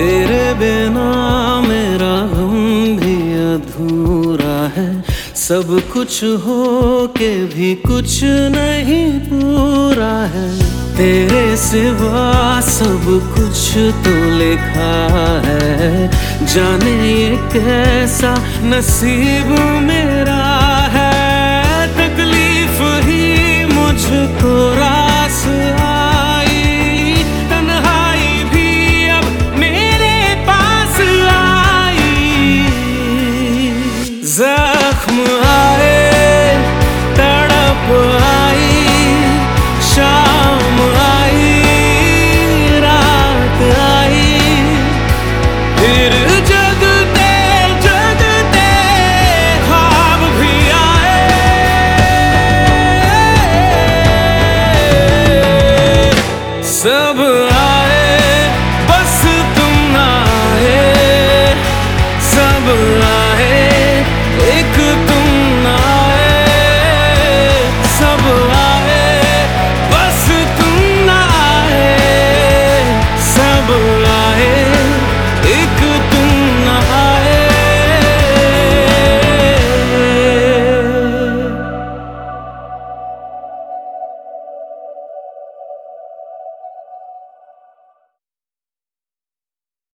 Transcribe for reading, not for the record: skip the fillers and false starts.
तेरे बिना मेरा गम भी अधूरा है। सब कुछ हो के भी कुछ नहीं पूरा है। तेरे सिवा सब कुछ तो लिखा है। जाने ये कैसा नसीब मेरा है। तकलीफ ही मुझको रास